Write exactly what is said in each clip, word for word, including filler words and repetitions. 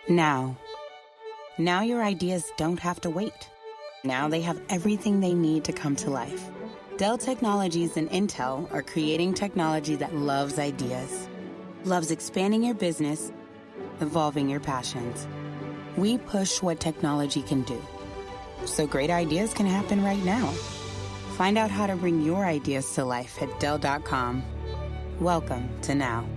Now. Now your ideas don't have to wait. Now they have everything they need to come to life. Dell Technologies and Intel are creating technology that loves ideas, loves expanding your business, evolving your passions. We push what technology can do, so great ideas can happen right now. Find out how to bring your ideas to life at Dell dot com. Welcome to Now.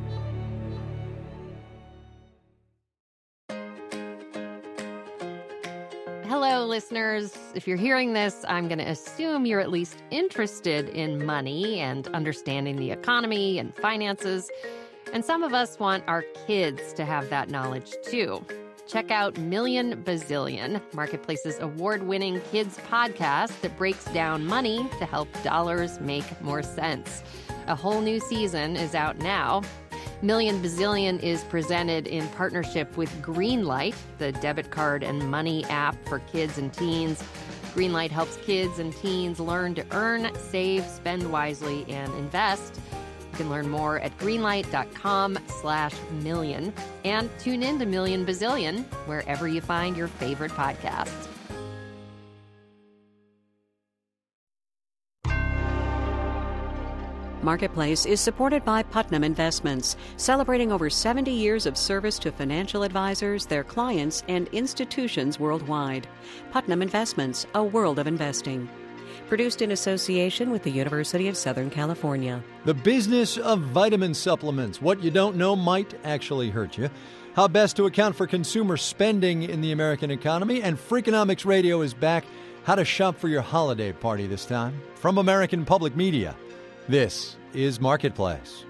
Hello, listeners. If you're hearing this, I'm going to assume you're at least interested in money and understanding the economy and finances. And some of us want our kids to have that knowledge, too. Check out Million Bazillion, Marketplace's award-winning kids podcast that breaks down money to help dollars make more sense. A whole new season is out now. Million Bazillion is presented in partnership with Greenlight, the debit card and money app for kids and teens. Greenlight helps kids and teens learn to earn, save, spend wisely, and invest. You can learn more at greenlight.com slash million and tune in to Million Bazillion wherever you find your favorite podcasts. Marketplace is supported by Putnam Investments, celebrating over seventy years of service to financial advisors, their clients, and institutions worldwide. Putnam Investments, a world of investing. Produced in association with the University of Southern California. The business of vitamin supplements. What you don't know might actually hurt you. How best to account for consumer spending in the American economy. And Freakonomics Radio is back. How to shop for your holiday party this time. From American Public Media. This is Marketplace.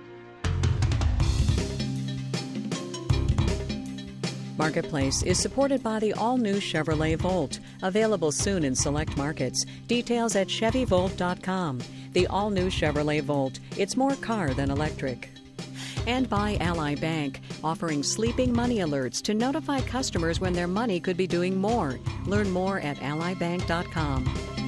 Marketplace is supported by the all-new Chevrolet Volt, available soon in select markets. Details at Chevy Volt dot com. The all-new Chevrolet Volt. It's more car than electric. And by Ally Bank, offering sleeping money alerts to notify customers when their money could be doing more. Learn more at ally bank dot com.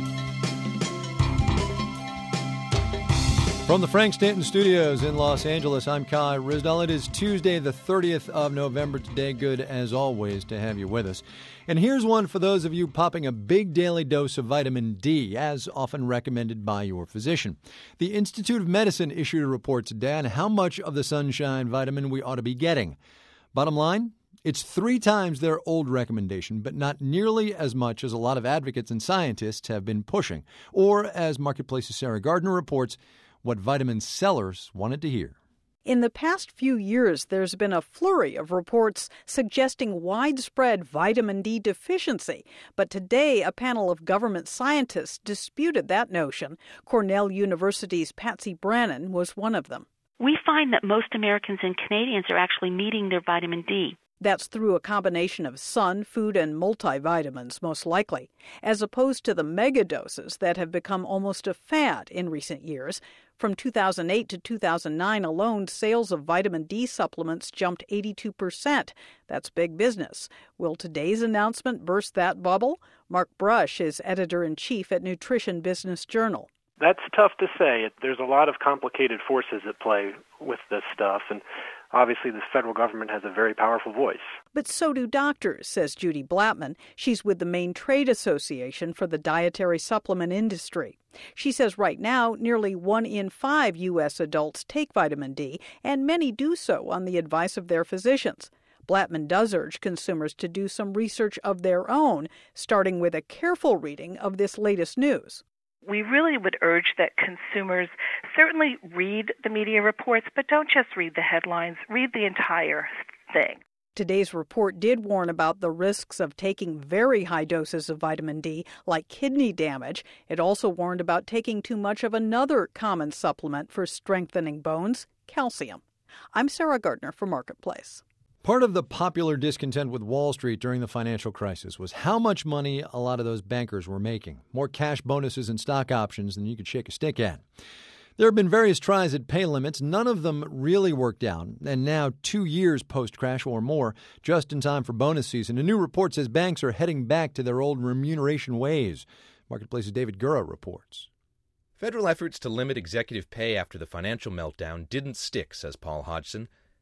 From the Frank Stanton Studios in Los Angeles, I'm Kai Ryssdal. It is Tuesday, the thirtieth of November today. Good, as always, to have you with us. And here's one for those of you popping a big daily dose of vitamin D, as often recommended by your physician. The Institute of Medicine issued a report today on how much of the sunshine vitamin we ought to be getting. Bottom line, it's three times their old recommendation, but not nearly as much as a lot of advocates and scientists have been pushing. Or, as Marketplace's Sarah Gardner reports, what vitamin sellers wanted to hear. In the past few years, there's been a flurry of reports suggesting widespread vitamin D deficiency. But today, a panel of government scientists disputed that notion. Cornell University's Patsy Brannon was one of them. We find that most Americans and Canadians are actually meeting their vitamin D. That's through a combination of sun, food, and multivitamins, most likely, as opposed to the megadoses that have become almost a fad in recent years. From two thousand eight to two thousand nine alone, sales of vitamin D supplements jumped eighty-two percent. That's big business. Will today's announcement burst that bubble? Mark Brush is editor-in-chief at Nutrition Business Journal. That's tough to say. There's a lot of complicated forces at play with this stuff, and obviously, the federal government has a very powerful voice. But so do doctors, says Judy Blattman. She's with the main trade association for the dietary supplement industry. She says right now, nearly one in five U S adults take vitamin D, and many do so on the advice of their physicians. Blattman does urge consumers to do some research of their own, starting with a careful reading of this latest news. We really would urge that consumers certainly read the media reports, but don't just read the headlines. Read the entire thing. Today's report did warn about the risks of taking very high doses of vitamin D, like kidney damage. It also warned about taking too much of another common supplement for strengthening bones, calcium. I'm Sarah Gardner for Marketplace. Part of the popular discontent with Wall Street during the financial crisis was how much money a lot of those bankers were making. More cash bonuses and stock options than you could shake a stick at. There have been various tries at pay limits. None of them really worked out. And now, two years post-crash or more, just in time for bonus season, a new report says banks are heading back to their old remuneration ways. Marketplace's David Gura reports. Federal efforts to limit executive pay after the financial meltdown didn't stick, says Paul Hodgson.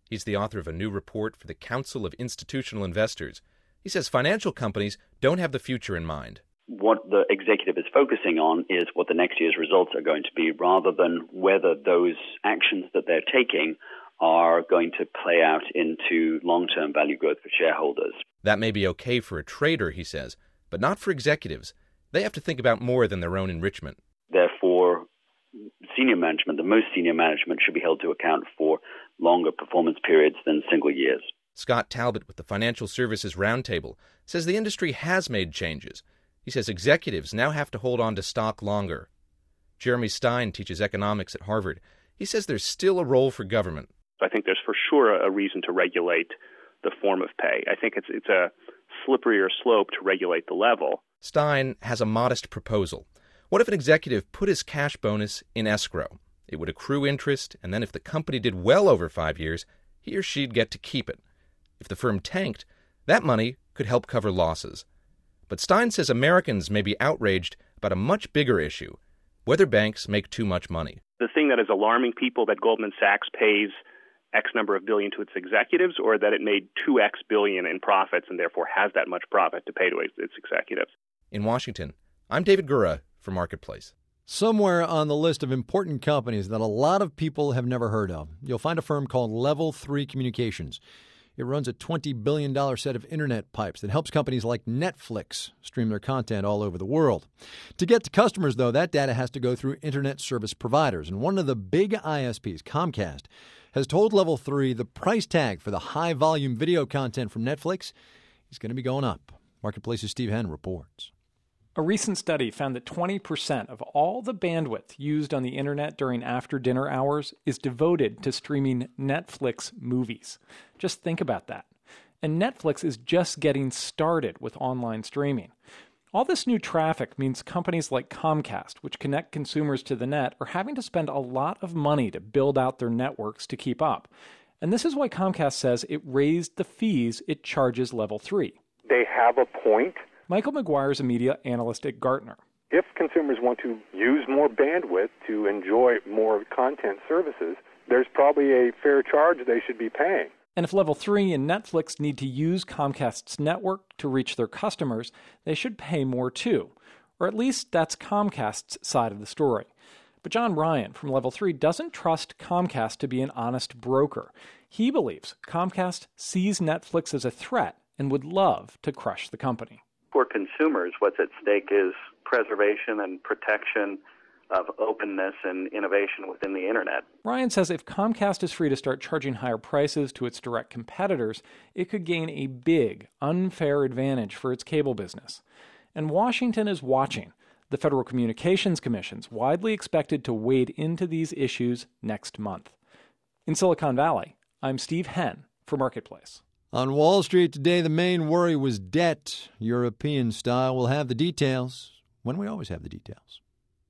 He's the author of a new report for the Council of Institutional Investors. He says financial companies don't have the future in mind. What the executive is focusing on is what the next year's results are going to be, rather than whether those actions that they're taking are going to play out into long-term value growth for shareholders. That may be okay for a trader, he says, but not for executives. They have to think about more than their own enrichment. Therefore, senior management, the most senior management, should be held to account for longer performance periods than single years. Scott Talbot with the Financial Services Roundtable says the industry has made changes. He says executives now have to hold on to stock longer. Jeremy Stein teaches economics at Harvard. He says there's still a role for government. I think there's for sure a reason to regulate the form of pay. I think it's it's a slipperier slope to regulate the level. Stein has a modest proposal. What if an executive put his cash bonus in escrow? It would accrue interest, and then if the company did well over five years, he or she'd get to keep it. If the firm tanked, that money could help cover losses. But Stein says Americans may be outraged about a much bigger issue, whether banks make too much money. The thing that is alarming people that Goldman Sachs pays X number of billion to its executives, or that it made two X billion in profits and therefore has that much profit to pay to its executives. In Washington, I'm David Gura for Marketplace. Somewhere on the list of important companies that a lot of people have never heard of, you'll find a firm called Level three Communications. It runs a twenty billion dollars set of internet pipes that helps companies like Netflix stream their content all over the world. To get to customers, though, that data has to go through internet service providers. And one of the big I S Ps, Comcast, has told Level three the price tag for the high-volume video content from Netflix is going to be going up. Marketplace's Steve Henn reports. A recent study found that twenty percent of all the bandwidth used on the internet during after-dinner hours is devoted to streaming Netflix movies. Just think about that. And Netflix is just getting started with online streaming. All this new traffic means companies like Comcast, which connect consumers to the net, are having to spend a lot of money to build out their networks to keep up. And this is why Comcast says it raised the fees it charges Level three. They have a point. Michael McGuire is a media analyst at Gartner. If consumers want to use more bandwidth to enjoy more content services, there's probably a fair charge they should be paying. And if Level three and Netflix need to use Comcast's network to reach their customers, they should pay more too. Or at least that's Comcast's side of the story. But John Ryan from Level three doesn't trust Comcast to be an honest broker. He believes Comcast sees Netflix as a threat and would love to crush the company. For consumers, what's at stake is preservation and protection of openness and innovation within the internet. Ryan says if Comcast is free to start charging higher prices to its direct competitors, it could gain a big, unfair advantage for its cable business. And Washington is watching. The Federal Communications Commission's widely expected to wade into these issues next month. In Silicon Valley, I'm Steve Henn for Marketplace. On Wall Street today, the main worry was debt, European style. We'll have the details when we always have the details.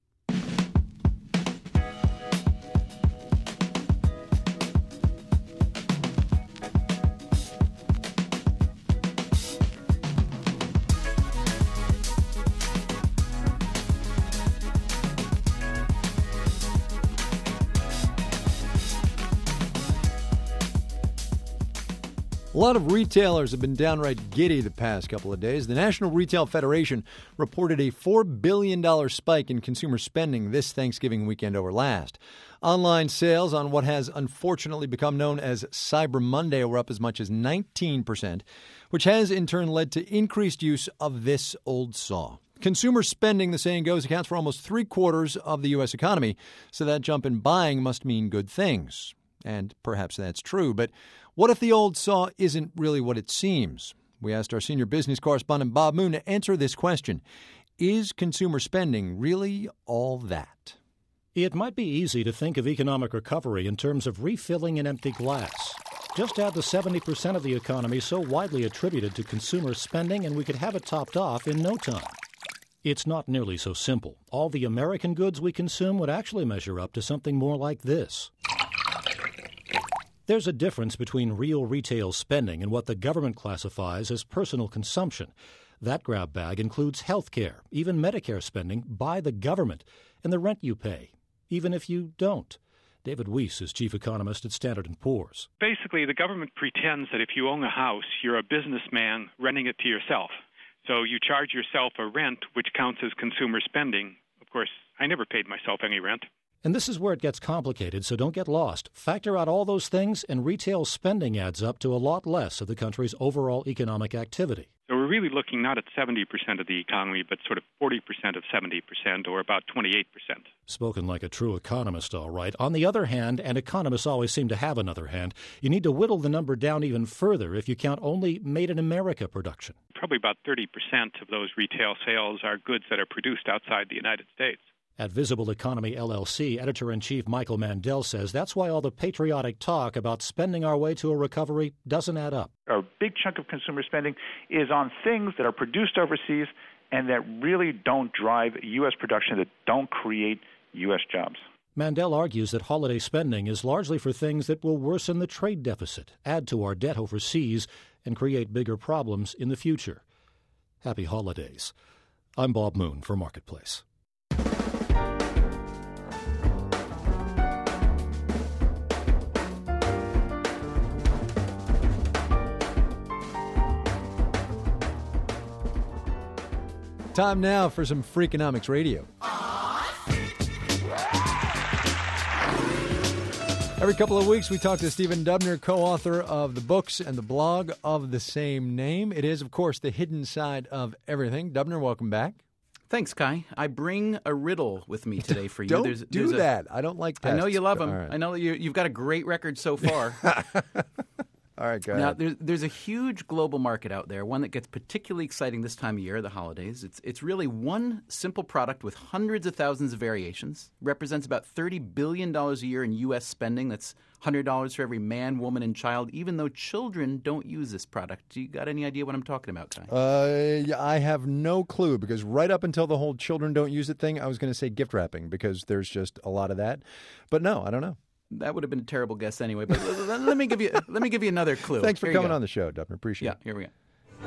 A lot of retailers have been downright giddy the past couple of days. The National Retail Federation reported a four billion dollars spike in consumer spending this Thanksgiving weekend over last. Online sales on what has unfortunately become known as Cyber Monday were up as much as nineteen percent, which has in turn led to increased use of this old saw. Consumer spending, the saying goes, accounts for almost three quarters of the U S economy, so that jump in buying must mean good things. And perhaps that's true, but what if the old saw isn't really what it seems? We asked our senior business correspondent Bob Moon to answer this question. Is consumer spending really all that? It might be easy to think of economic recovery in terms of refilling an empty glass. Just add the seventy percent of the economy so widely attributed to consumer spending and we could have it topped off in no time. It's not nearly so simple. All the American goods we consume would actually measure up to something more like this. There's a difference between real retail spending and what the government classifies as personal consumption. That grab bag includes health care, even Medicare spending by the government, and the rent you pay, even if you don't. David Weiss is chief economist at Standard and Poor's. Basically, the government pretends that if you own a house, you're a businessman renting it to yourself. So you charge yourself a rent, which counts as consumer spending. Of course, I never paid myself any rent. And this is where it gets complicated, so don't get lost. Factor out all those things, and retail spending adds up to a lot less of the country's overall economic activity. So we're really looking not at seventy percent of the economy, but sort of forty percent of seventy percent, or about twenty-eight percent. Spoken like a true economist, all right. On the other hand, and economists always seem to have another hand, you need to whittle the number down even further if you count only made-in-America production. Probably about thirty percent of those retail sales are goods that are produced outside the United States. At Visible Economy L L C, Editor-in-Chief Michael Mandel says that's why all the patriotic talk about spending our way to a recovery doesn't add up. A big chunk of consumer spending is on things that are produced overseas and that really don't drive U S production, that don't create U S jobs. Mandel argues that holiday spending is largely for things that will worsen the trade deficit, add to our debt overseas, and create bigger problems in the future. Happy holidays. I'm Bob Moon for Marketplace. Time now for some Freakonomics Radio. Every couple of weeks, we talk to Stephen Dubner, co-author of the books and the blog of the same name. It is, of course, the hidden side of everything. Dubner, welcome back. Thanks, Kai. I bring a riddle with me today for you. Don't there's, do there's a, that. I don't like tests. I know you love them. Right. I know you, you've got a great record so far. All right, go now, ahead. there's, there's a huge global market out there, one that gets particularly exciting this time of year, the holidays. It's, it's really one simple product with hundreds of thousands of variations, represents about thirty billion dollars a year in U S spending. That's one hundred dollars for every man, woman, and child, even though children don't use this product. Do you got any idea what I'm talking about, Kai? Uh, I have no clue, because right up until the whole children don't use it thing, I was going to say gift wrapping, because there's just a lot of that. But no, I don't know. That would have been a terrible guess anyway. But let, let me give you let me give you another clue. Thanks for Here coming on the show, Dubner. Appreciate yeah, it. Yeah, here we go.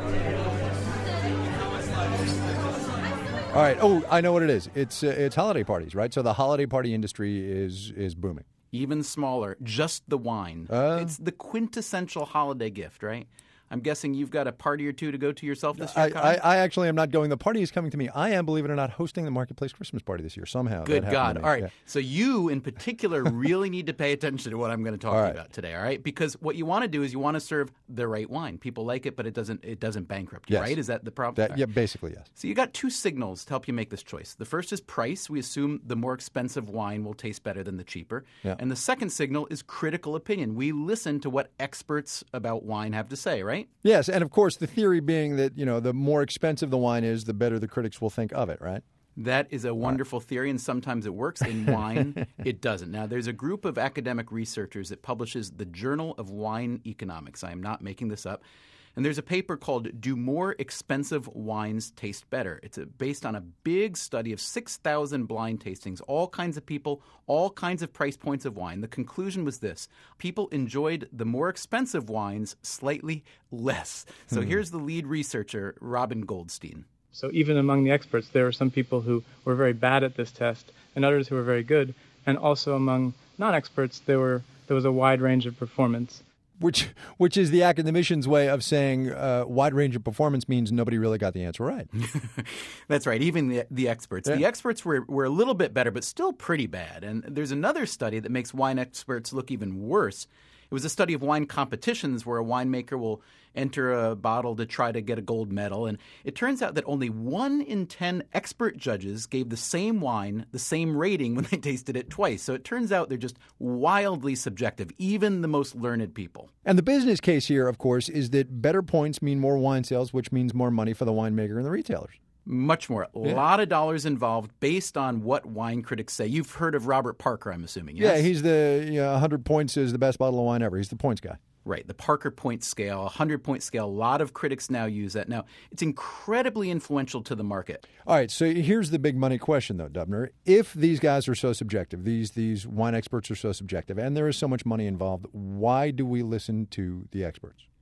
All right. Oh, I know what it is. It's uh, it's holiday parties, right? So the holiday party industry is is booming. Even smaller, just the wine. Uh, it's the quintessential holiday gift, right? I'm guessing you've got a party or two to go to yourself this year, I, I, I actually am not going. The party is coming to me. I am, believe it or not, hosting the Marketplace Christmas party this year somehow. Good God. All right. Yeah. So you, in particular, really need to pay attention to what I'm going to talk all to right. you about today, all right? Because what you want to do is you want to serve the right wine. People like it, but it doesn't it doesn't bankrupt you, yes. right? Is that the problem? That, right. Yeah, basically, yes. So you got two signals to help you make this choice. The first is price. We assume the more expensive wine will taste better than the cheaper. Yeah. And the second signal is critical opinion. We listen to what experts about wine have to say, right? Yes, and of course, the theory being that, you know, the more expensive the wine is, the better the critics will think of it, right? That is a wonderful theory, and sometimes it works. In wine, it doesn't. Now, there's a group of academic researchers that publishes the Journal of Wine Economics. I am not making this up. And there's a paper called Do More Expensive Wines Taste Better? It's a, based on a big study of six thousand blind tastings, all kinds of people, all kinds of price points of wine. The conclusion was this. People enjoyed the more expensive wines slightly less. So Hmm. here's the lead researcher, Robin Goldstein. So even among the experts, there were some people who were very bad at this test and others who were very good. And also among non-experts, there were there was a wide range of performance. Which which is the academician's way of saying uh, wide range of performance means nobody really got the answer right. That's right, even the, the experts. Yeah. The experts were, were a little bit better, but still pretty bad. And there's another study that makes wine experts look even worse. It was a study of wine competitions where a winemaker will enter a bottle to try to get a gold medal. And it turns out that only one in ten expert judges gave the same wine the same rating when they tasted it twice. So it turns out they're just wildly subjective, even the most learned people. And the business case here, of course, is that better points mean more wine sales, which means more money for the winemaker and the retailers. Much more. A Yeah. lot of dollars involved based on what wine critics say. You've heard of Robert Parker, I'm assuming, yes? Yeah, he's the you know, one hundred points is the best bottle of wine ever. He's the points guy. Right, the Parker point scale, one hundred point scale. A lot of critics now use that. Now, it's incredibly influential to the market. All right, so here's the big money question, though, Dubner. If these guys are so subjective, these these wine experts are so subjective, and there is so much money involved, why do we listen to the experts?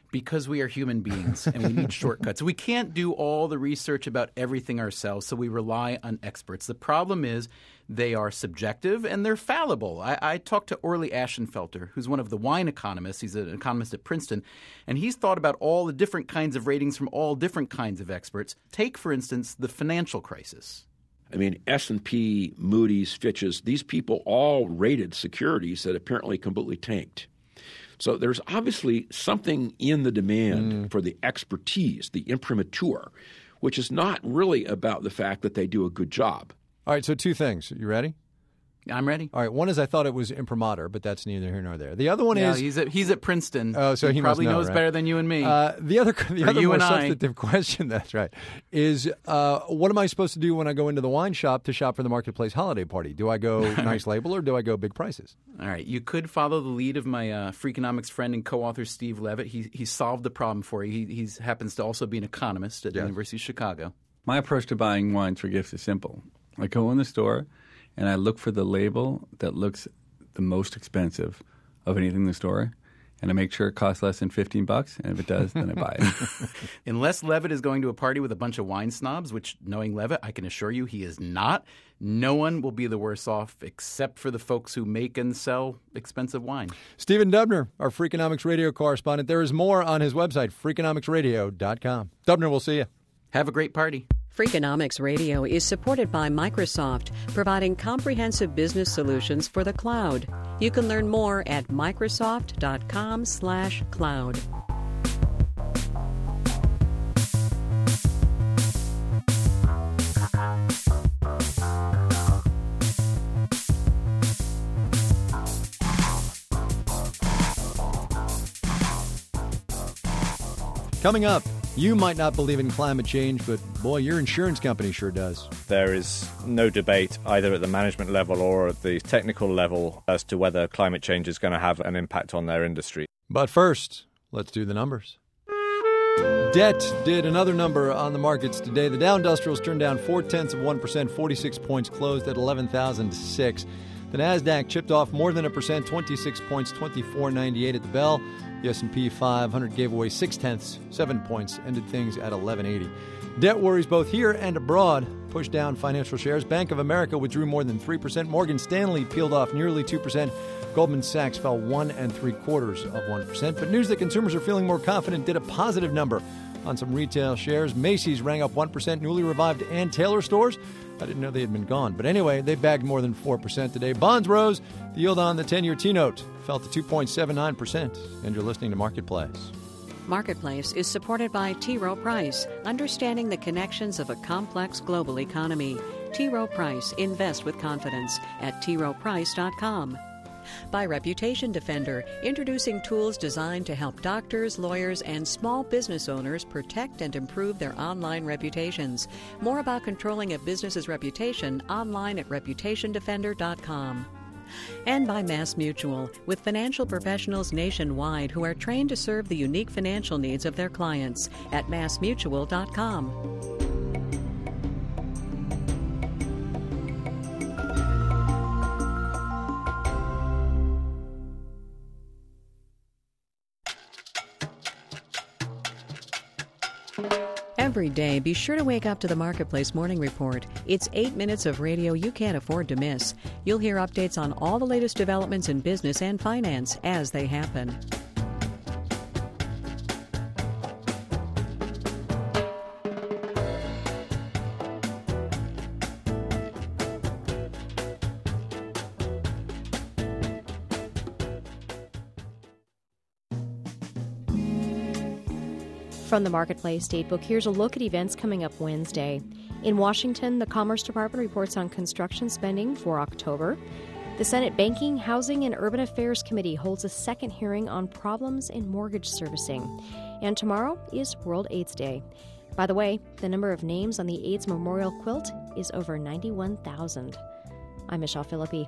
Because we are human beings and we need shortcuts. We can't do all the research about everything ourselves, so we rely on experts. The problem is they are subjective and they're fallible. I, I talked to Orly Ashenfelter, who's one of the wine economists. He's an economist at Princeton, and he's thought about all the different kinds of ratings from all different kinds of experts. Take, for instance, the financial crisis. I mean, S and P, Moody's, Fitch's, these people all rated securities that apparently completely tanked. So there's obviously something in the demand mm. for the expertise, the imprimatur, which is not really about the fact that they do a good job. All right, so two things. You ready? I'm ready. All right, one is I thought it was imprimatur, but that's neither here nor there. The other one yeah, is he's at he's at Princeton. Oh, so he, he probably must know, knows right? better than you and me. Uh, the other, the or other you more and substantive I. question, that's right, is uh, what am I supposed to do when I go into the wine shop to shop for the Marketplace holiday party? Do I go nice label or do I go big prices? All right, you could follow the lead of my uh, Freakonomics friend and co-author Steve Levitt. He he solved the problem for you. He he's, happens to also be an economist at yes. the University of Chicago. My approach to buying wines for gifts is simple. I go in the store and I look for the label that looks the most expensive of anything in the store, and I make sure it costs less than fifteen bucks, and if it does, then I buy it. Unless Levitt is going to a party with a bunch of wine snobs, which, knowing Levitt, I can assure you he is not, no one will be the worse off except for the folks who make and sell expensive wine. Stephen Dubner, our Freakonomics Radio correspondent. There is more on his website, freakonomics radio dot com. Dubner, we'll see you. Have a great party. Freakonomics Radio is supported by Microsoft, providing comprehensive business solutions for the cloud. You can learn more at microsoft dot com slash cloud. Coming up, you might not believe in climate change, but boy, your insurance company sure does. There is no debate either at the management level or at the technical level as to whether climate change is going to have an impact on their industry. But first, let's do the numbers. Debt did another number on the markets today. The Dow Industrials turned down four-tenths of one percent, forty-six points, closed at eleven thousand six. The Nasdaq chipped off more than a percent, twenty-six points, twenty-four ninety-eight at the bell. The S and P five hundred gave away six-tenths, seven points, ended things at eleven eighty. Debt worries both here and abroad pushed down financial shares. Bank of America withdrew more than three percent. Morgan Stanley peeled off nearly two percent. Goldman Sachs fell one and three quarters of one percent. But news that consumers are feeling more confident did a positive number on some retail shares. Macy's rang up one percent. Newly revived Ann Taylor stores, I didn't know they had been gone. But anyway, they bagged more than four percent today. Bonds rose. The yield on the ten-year T-note fell to two point seven nine percent. And you're listening to Marketplace. Marketplace is supported by T. Rowe Price, understanding the connections of a complex global economy. T. Rowe Price, invest with confidence at t rowe price dot com. By Reputation Defender, introducing tools designed to help doctors, lawyers, and small business owners protect and improve their online reputations. More about controlling a business's reputation online at reputation defender dot com. And by MassMutual, with financial professionals nationwide who are trained to serve the unique financial needs of their clients at mass mutual dot com. Every day, be sure to wake up to the Marketplace Morning Report. It's eight minutes of radio you can't afford to miss. You'll hear updates on all the latest developments in business and finance as they happen. From the Marketplace Datebook, here's a look at events coming up Wednesday. In Washington, the Commerce Department reports on construction spending for October. The Senate Banking, Housing, and Urban Affairs Committee holds a second hearing on problems in mortgage servicing. And tomorrow is World AIDS Day. By the way, the number of names on the AIDS Memorial Quilt is over ninety-one thousand. I'm Michelle Philippi.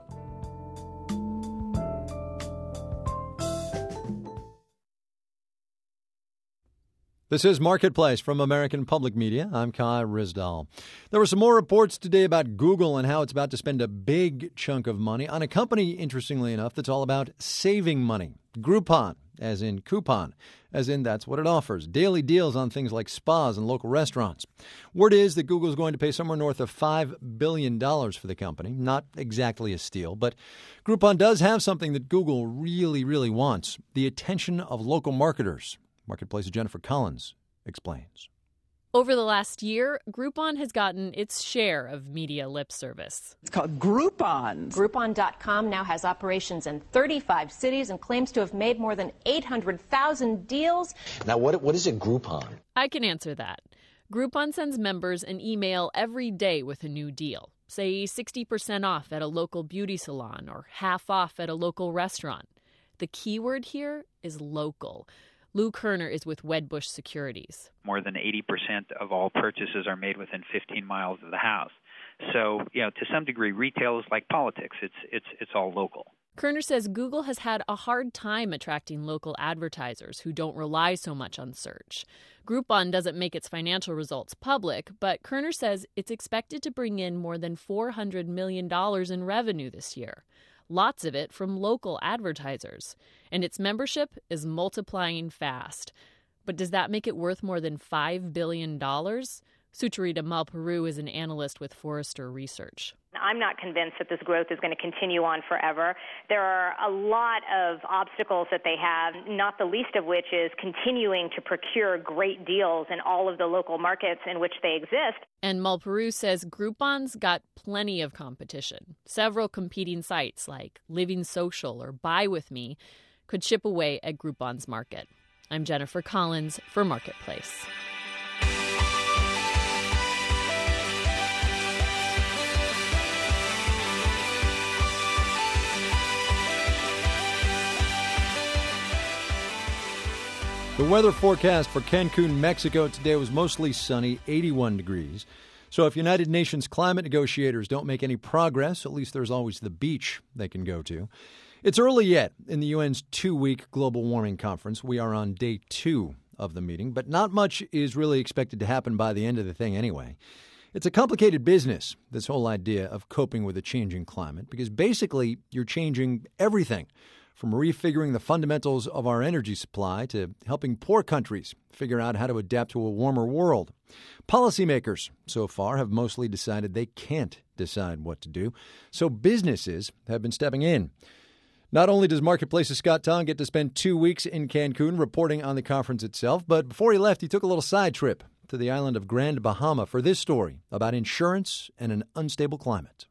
This is Marketplace from American Public Media. I'm Kai Ryssdal. There were some more reports today about Google and how it's about to spend a big chunk of money on a company, interestingly enough, that's all about saving money. Groupon, as in coupon, as in that's what it offers. Daily deals on things like spas and local restaurants. Word is that Google is going to pay somewhere north of five billion dollars for the company. Not exactly a steal, but Groupon does have something that Google really, really wants: the attention of local marketers. Marketplace's Jennifer Collins explains. Over the last year, Groupon has gotten its share of media lip service. It's called Groupon. Groupon dot com now has operations in thirty-five cities and claims to have made more than eight hundred thousand deals. Now, what what is a Groupon? I can answer that. Groupon sends members an email every day with a new deal. Say sixty percent off at a local beauty salon or half off at a local restaurant. The key word here is local. Lou Kerner is with Wedbush Securities. More than eighty percent of all purchases are made within fifteen miles of the house. So, you know, to some degree, retail is like politics. It's it's it's all local. Kerner says Google has had a hard time attracting local advertisers who don't rely so much on search. Groupon doesn't make its financial results public, but Kerner says it's expected to bring in more than four hundred million dollars in revenue this year. Lots of it from local advertisers. And its membership is multiplying fast. But does that make it worth more than five billion dollars? Sucharita Malparu is an analyst with Forrester Research. I'm not convinced that this growth is going to continue on forever. There are a lot of obstacles that they have, not the least of which is continuing to procure great deals in all of the local markets in which they exist. And Malparu says Groupon's got plenty of competition. Several competing sites like Living Social or Buy With Me could chip away at Groupon's market. I'm Jennifer Collins for Marketplace. The weather forecast for Cancun, Mexico today was mostly sunny, eighty-one degrees. So if United Nations climate negotiators don't make any progress, at least there's always the beach they can go to. It's early yet in the U N's two-week global warming conference. We are on day two of the meeting, but not much is really expected to happen by the end of the thing anyway. It's a complicated business, this whole idea of coping with a changing climate, because basically you're changing everything, from refiguring the fundamentals of our energy supply to helping poor countries figure out how to adapt to a warmer world. Policymakers, so far, have mostly decided they can't decide what to do, so businesses have been stepping in. Not only does Marketplace's Scott Tong get to spend two weeks in Cancun reporting on the conference itself, but before he left, he took a little side trip to the island of Grand Bahama for this story about insurance and an unstable climate.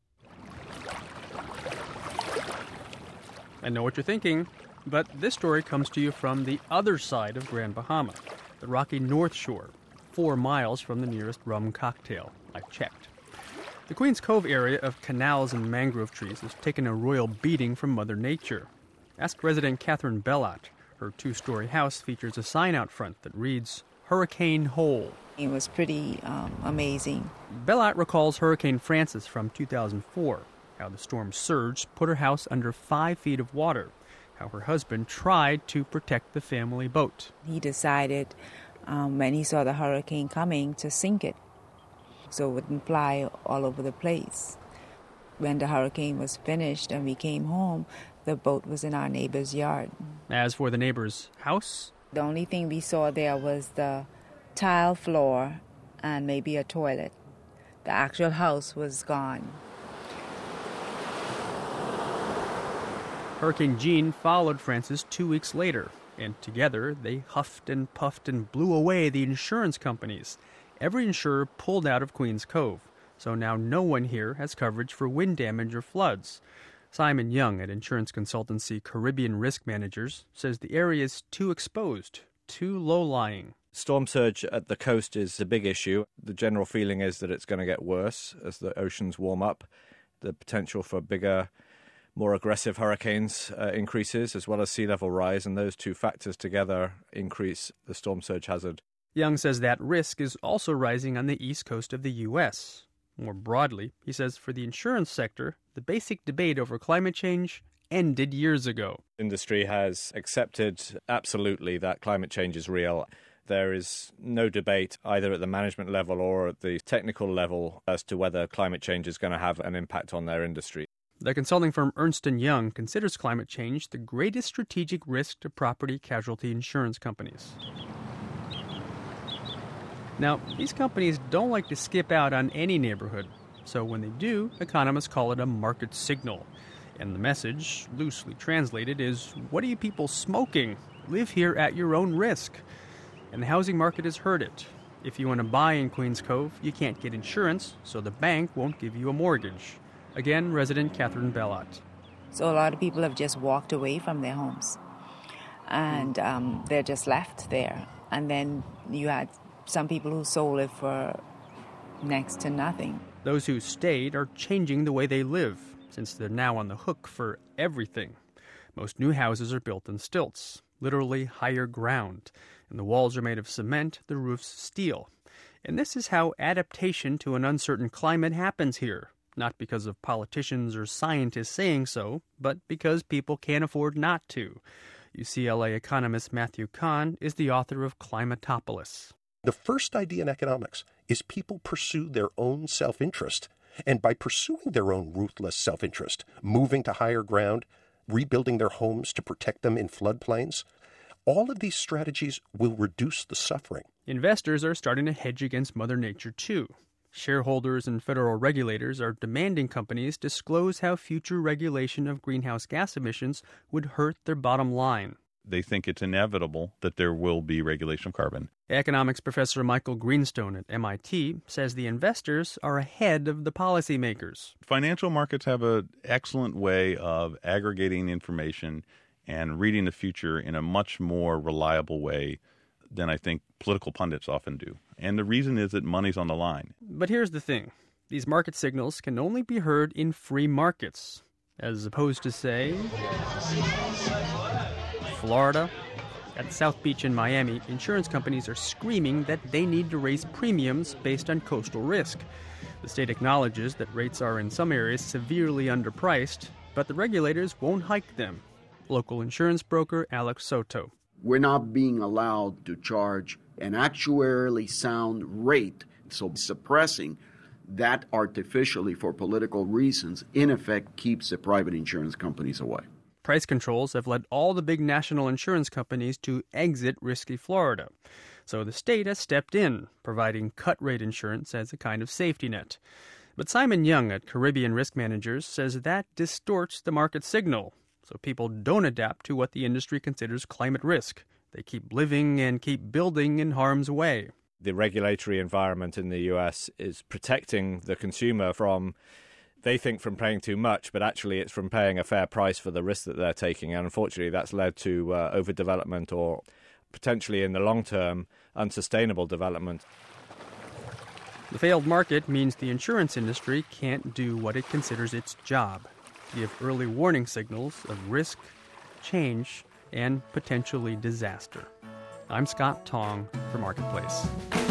I know what you're thinking, but this story comes to you from the other side of Grand Bahama, the rocky North Shore, four miles from the nearest rum cocktail. I checked. The Queen's Cove area of canals and mangrove trees has taken a royal beating from Mother Nature. Ask resident Catherine Bellat. Her two-story house features a sign out front that reads, Hurricane Hole. It was pretty um, amazing. Bellat recalls Hurricane Frances from two thousand four. How the storm surge put her house under five feet of water. How her husband tried to protect the family boat. He decided um, when he saw the hurricane coming to sink it so it wouldn't fly all over the place. When the hurricane was finished and we came home, the boat was in our neighbor's yard. As for the neighbor's house? The only thing we saw there was the tile floor and maybe a toilet. The actual house was gone. Hurricane Jean followed Frances two weeks later, and together they huffed and puffed and blew away the insurance companies. Every insurer pulled out of Queen's Cove, so now no one here has coverage for wind damage or floods. Simon Young at insurance consultancy Caribbean Risk Managers says the area is too exposed, too low-lying. Storm surge at the coast is a big issue. The general feeling is that it's going to get worse as the oceans warm up. The potential for bigger, more aggressive hurricanes uh, increases, as well as sea level rise, and those two factors together increase the storm surge hazard. Young says that risk is also rising on the east coast of the U S. More broadly, he says for the insurance sector, the basic debate over climate change ended years ago. Industry has accepted absolutely that climate change is real. There is no debate either at the management level or at the technical level as to whether climate change is going to have an impact on their industry. The consulting firm Ernst and Young considers climate change the greatest strategic risk to property casualty insurance companies. Now, these companies don't like to skip out on any neighborhood, so when they do, economists call it a market signal. And the message, loosely translated, is, what are you people smoking? Live here at your own risk. And the housing market has heard it. If you want to buy in Queens Cove, you can't get insurance, so the bank won't give you a mortgage. Again, resident Catherine Bellot. So a lot of people have just walked away from their homes, and um, they're just left there. And then you had some people who sold it for next to nothing. Those who stayed are changing the way they live, since they're now on the hook for everything. Most new houses are built on stilts, literally higher ground, and the walls are made of cement, the roofs steel. And this is how adaptation to an uncertain climate happens here, not because of politicians or scientists saying so, but because people can't afford not to. U C L A economist Matthew Kahn is the author of Climatopolis. The first idea in economics is people pursue their own self-interest. And by pursuing their own ruthless self-interest, moving to higher ground, rebuilding their homes to protect them in floodplains, all of these strategies will reduce the suffering. Investors are starting to hedge against Mother Nature, too. Shareholders and federal regulators are demanding companies disclose how future regulation of greenhouse gas emissions would hurt their bottom line. They think it's inevitable that there will be regulation of carbon. Economics professor Michael Greenstone at M I T says the investors are ahead of the policymakers. Financial markets have an excellent way of aggregating information and reading the future in a much more reliable way than I think political pundits often do. And the reason is that money's on the line. But here's the thing. These market signals can only be heard in free markets, as opposed to, say, Florida. At South Beach in Miami, insurance companies are screaming that they need to raise premiums based on coastal risk. The state acknowledges that rates are in some areas severely underpriced, but the regulators won't hike them. Local insurance broker Alex Soto. We're not being allowed to charge an actuarially sound rate, so suppressing that artificially for political reasons, in effect, keeps the private insurance companies away. Price controls have led all the big national insurance companies to exit risky Florida. So the state has stepped in, providing cut-rate insurance as a kind of safety net. But Simon Young at Caribbean Risk Managers says that distorts the market signal, so people don't adapt to what the industry considers climate risk. They keep living and keep building in harm's way. The regulatory environment in the U S is protecting the consumer from, they think, from paying too much, but actually it's from paying a fair price for the risk that they're taking. And unfortunately, that's led to uh, overdevelopment or potentially in the long term, unsustainable development. The failed market means the insurance industry can't do what it considers its job, to give early warning signals of risk, change, and potentially disaster. I'm Scott Tong for Marketplace.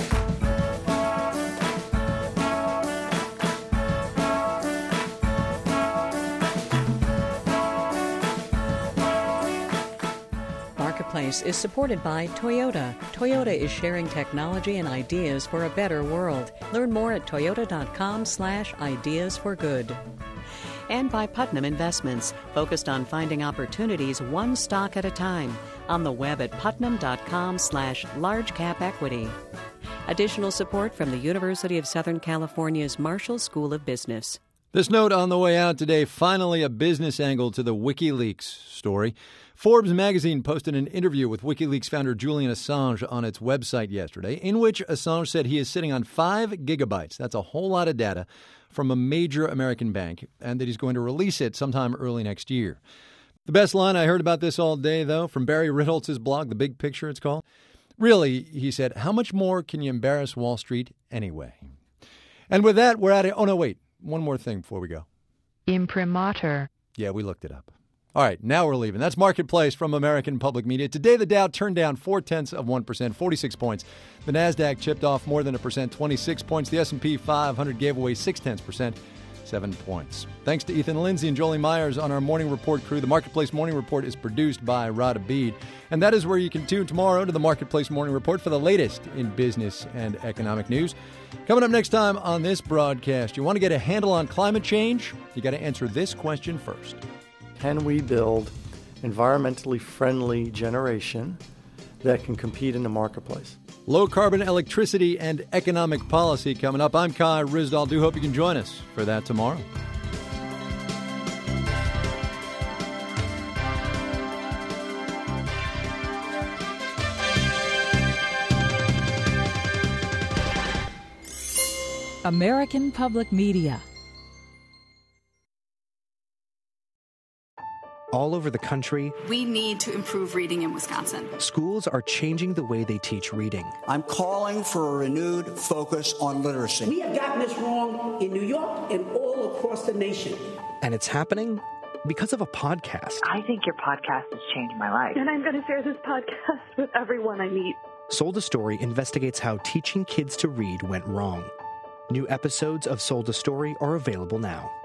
Marketplace is supported by Toyota. Toyota is sharing technology and ideas for a better world. Learn more at toyota.com slash ideas for good. And by Putnam Investments, focused on finding opportunities one stock at a time. On the web at putnam.com slash large cap equity. Additional support from the University of Southern California's Marshall School of Business. This note on the way out today, finally a business angle to the WikiLeaks story. Forbes magazine posted an interview with WikiLeaks founder Julian Assange on its website yesterday, in which Assange said he is sitting on five gigabytes, that's a whole lot of data, from a major American bank, and that he's going to release it sometime early next year. The best line I heard about this all day, though, from Barry Ritholtz's blog, The Big Picture it's called. Really, he said, how much more can you embarrass Wall Street anyway? And with that, we're at it. Oh, no, wait. One more thing before we go. Imprimatur. Yeah, we looked it up. All right, now we're leaving. That's Marketplace from American Public Media. Today, the Dow turned down four-tenths of one percent, forty-six points. The NASDAQ chipped off more than a percent, twenty-six points. The S and P five hundred gave away six-tenths percent. seven points. Thanks to Ethan Lindsay and Jolie Myers on our Morning Report crew. The Marketplace Morning Report is produced by Rada Bede. And that is where you can tune tomorrow to the Marketplace Morning Report for the latest in business and economic news. Coming up next time on this broadcast, you want to get a handle on climate change? You got to answer this question first. Can we build environmentally friendly generation that can compete in the marketplace? Low-carbon electricity and economic policy coming up. I'm Kai Ryssdal. Do hope you can join us for that tomorrow. American Public Media. All over the country, we need to improve reading in Wisconsin. Schools are changing the way they teach reading. I'm calling for a renewed focus on literacy. We have gotten this wrong in New York and all across the nation. And it's happening because of a podcast. I think your podcast has changed my life. And I'm going to share this podcast with everyone I meet. Sold a Story investigates how teaching kids to read went wrong. New episodes of Sold a Story are available now.